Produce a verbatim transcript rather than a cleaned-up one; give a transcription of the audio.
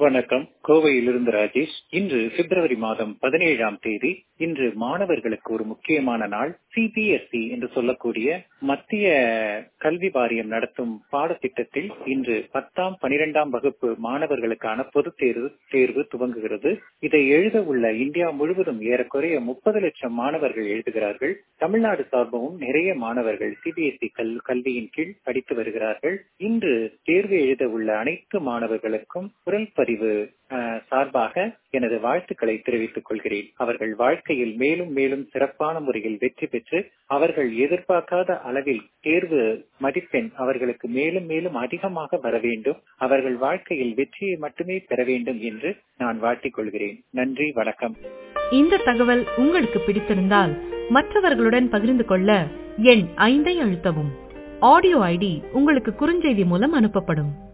வணக்கம். கோவையிலிருந்து ராஜேஷ். இன்று பிப்ரவரி மாதம் பதினேழாம் தேதி. இன்று மாணவர்களுக்கு ஒரு முக்கியமான நாள். சிபிஎஸ்இ என்று சொல்லக்கூடிய மத்திய கல்வி வாரியம் நடத்தும் பாடத்திட்டத்தில் இன்று பத்தாம் பனிரெண்டாம் வகுப்பு மாணவர்களுக்கான பொதுத் தேர்வு தேர்வு துவங்குகிறது. இதை எழுத உள்ள இந்தியா முழுவதும் ஏறக்குறைய முப்பது லட்சம் மாணவர்கள் எழுதுகிறார்கள். தமிழ்நாடு சார்பும் நிறைய மாணவர்கள் சிபிஎஸ்இ கல் கல்வியின் கீழ் படித்து வருகிறார்கள். இன்று தேர்வு எழுத உள்ள அனைத்து மாணவர்களுக்கும் குரல் பதிவு சார்பாக எனது வாழ்த்துக்களை தெரிவித்துக் கொள்கிறேன். அவர்கள் வாழ்க்கையில் மேலும் மேலும் சிறப்பான முறையில் வெற்றி பெற்று அவர்கள் எதிர்பார்க்காத அளவில் தேர்வு மதிப்பெண் அவர்களுக்கு மேலும் மேலும் அதிகமாக வர வேண்டும். அவர்கள் வாழ்க்கையில் வெற்றியை மட்டுமே பெற வேண்டும் என்று நான் வாழ்த்திக் கொள்கிறேன். நன்றி, வணக்கம். இந்த தகவல் உங்களுக்கு பிடித்திருந்தால் மற்றவர்களுடன் பகிர்ந்து கொள்ள எண் ஐந்தை அழுத்தவும். ஆடியோ ஐடி உங்களுக்கு குறுஞ்செய்தி மூலம் அனுப்பப்படும்.